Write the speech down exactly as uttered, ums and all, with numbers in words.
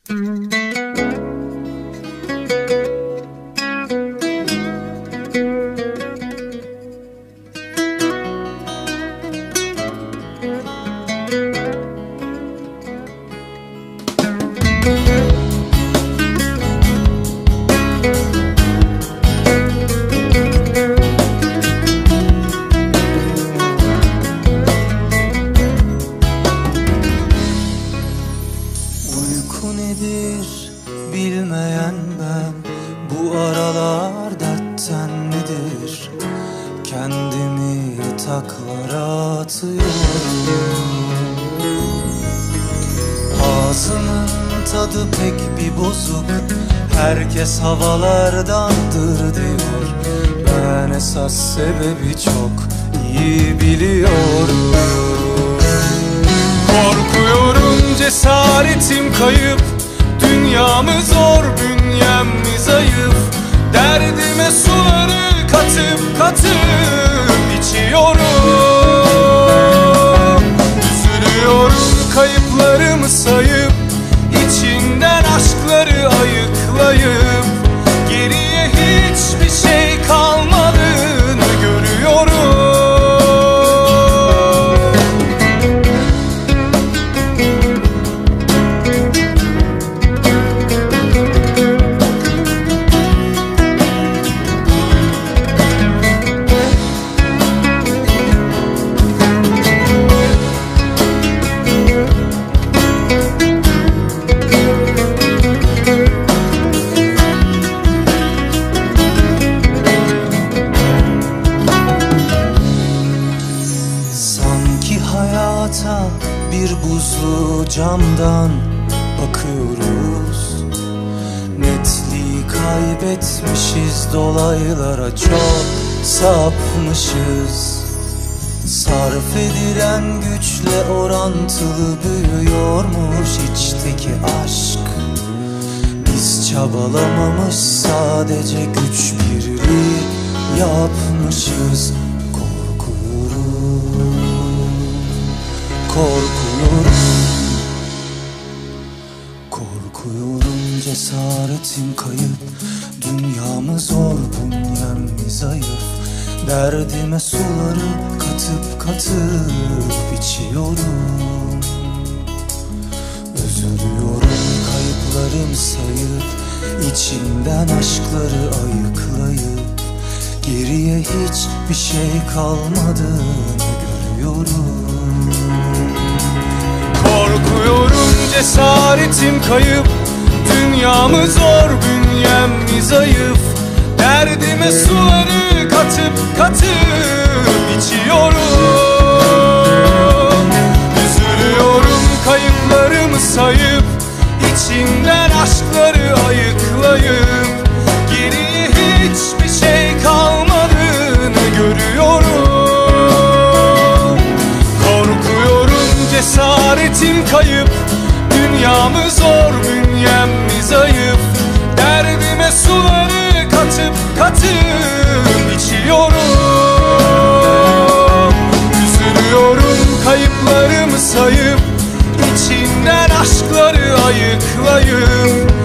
Uyku nedir bilmeyen ben, bu aralar dertten nedir? Kendimi yataklara atıyorum. Ağzımın tadı pek bir bozuk, herkes havalardandır diyor. Ben esas sebebi çok iyi biliyorum. Korkuyorum, cesaretim kayıp, dünyamı zor, bünyem mi zayıf? Derdime suları katıp katıp içiyorum. Üzülüyorum, kayıplarımı sayıp, içinden aşkları ayıklayıp, geriye hiçbir şey kalmadığını görüyorum. Hayata bir buzlu camdan bakıyoruz. Netliği kaybetmişiz, dolaylara çok sapmışız. Sarf edilen güçle orantılı büyüyormuş içteki aşk. Biz çabalamamış, sadece güç birliği yapmışız. Korkuyorum, korkuyorum, cesaretim kayıp, dünyamı zor, bünyem mi zayıf? Derdime suları katıp katıp içiyorum. Üzülüyorum, kayıplarımı sayıp, içimden aşkları ayıklayıp, geriye hiçbir şey kalmadığını görüyorum. Korkuyorum, cesaretim kayıp, dünyamı zor, bünyem mi zayıf? Derdime suları katıp katıp içiyorum. Üzülüyorum, kayıplarımı sayıp, içimden aşkları ayıklayıp, geriye hiçbir şey kalmadığını görüyorum. Cesaretim kayıp, dünyamı zor, bünyem mi zayıf? Derdime suları katıp katıp içiyorum. Üzülüyorum, kayıplarımı sayıp, içinden aşkları ayıklayıp,